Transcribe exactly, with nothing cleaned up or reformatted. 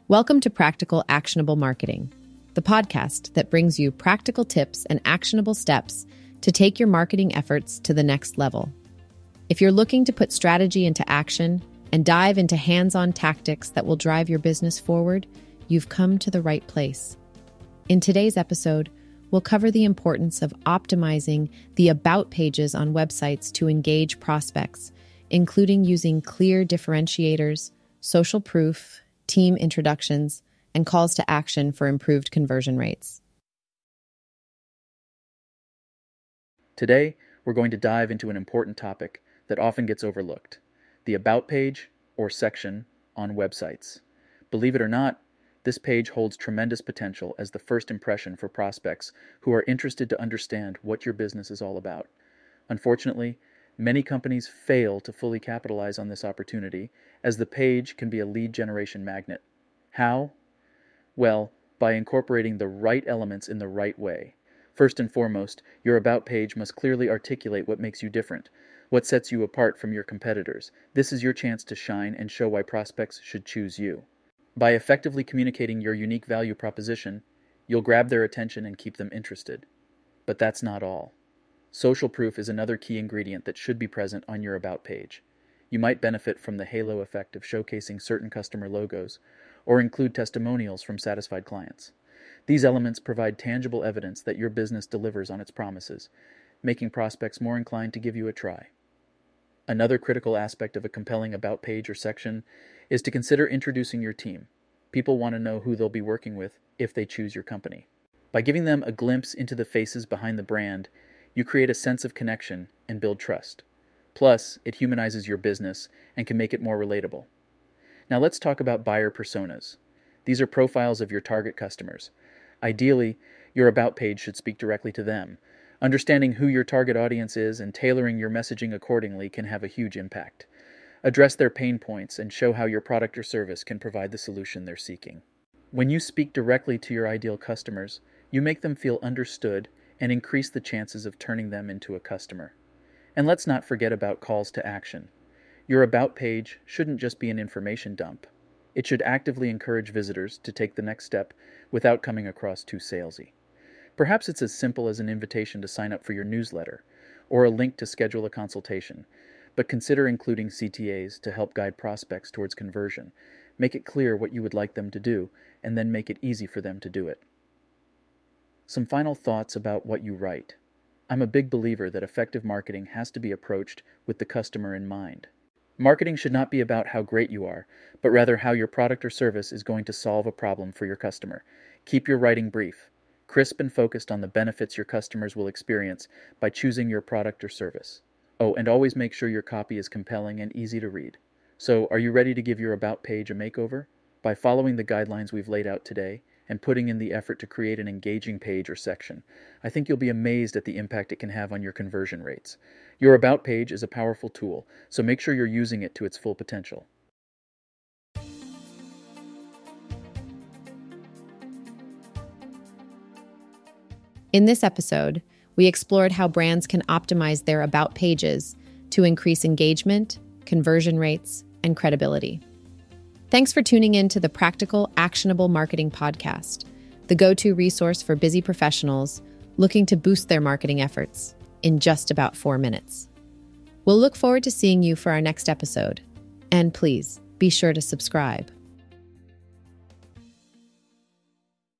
Welcome to Practical Actionable Marketing, the podcast that brings you practical tips and actionable steps to take your marketing efforts to the next level. If you're looking to put strategy into action and dive into hands-on tactics that will drive your business forward, you've come to the right place. In today's episode, we'll cover the importance of optimizing the about pages on websites to engage prospects, including using clear differentiators, social proof, team introductions, and calls to action for improved conversion rates. Today, we're going to dive into an important topic that often gets overlooked, the About page or section on websites. Believe it or not, this page holds tremendous potential as the first impression for prospects who are interested to understand what your business is all about. Unfortunately, many companies fail to fully capitalize on this opportunity, as the page can be a lead generation magnet. How? Well, by incorporating the right elements in the right way. First and foremost, your About page must clearly articulate what makes you different, what sets you apart from your competitors. This is your chance to shine and show why prospects should choose you. By effectively communicating your unique value proposition, you'll grab their attention and keep them interested. But that's not all. Social proof is another key ingredient that should be present on your About page. You might benefit from the halo effect of showcasing certain customer logos, or include testimonials from satisfied clients. These elements provide tangible evidence that your business delivers on its promises, making prospects more inclined to give you a try. Another critical aspect of a compelling About page or section is to consider introducing your team. People want to know who they'll be working with if they choose your company. By giving them a glimpse into the faces behind the brand, you create a sense of connection and build trust. Plus, it humanizes your business and can make it more relatable. Now let's talk about buyer personas. These are profiles of your target customers. Ideally, your About page should speak directly to them. Understanding who your target audience is and tailoring your messaging accordingly can have a huge impact. Address their pain points and show how your product or service can provide the solution they're seeking. When you speak directly to your ideal customers, you make them feel understood and increase the chances of turning them into a customer. And let's not forget about calls to action. Your About page shouldn't just be an information dump. It should actively encourage visitors to take the next step without coming across too salesy. Perhaps it's as simple as an invitation to sign up for your newsletter, or a link to schedule a consultation, but consider including C T As to help guide prospects towards conversion. Make it clear what you would like them to do, and then make it easy for them to do it. Some final thoughts about what you write. I'm a big believer that effective marketing has to be approached with the customer in mind. Marketing should not be about how great you are, but rather how your product or service is going to solve a problem for your customer. Keep your writing brief, crisp and focused on the benefits your customers will experience by choosing your product or service. Oh, and always make sure your copy is compelling and easy to read. So, are you ready to give your About page a makeover? By following the guidelines we've laid out today, and putting in the effort to create an engaging page or section, I think you'll be amazed at the impact it can have on your conversion rates. Your About page is a powerful tool, so make sure you're using it to its full potential. In this episode, we explored how brands can optimize their About pages to increase engagement, conversion rates, and credibility. Thanks for tuning in to the Practical Actionable Marketing Podcast, the go-to resource for busy professionals looking to boost their marketing efforts in just about four minutes. We'll look forward to seeing you for our next episode. And please, be sure to subscribe.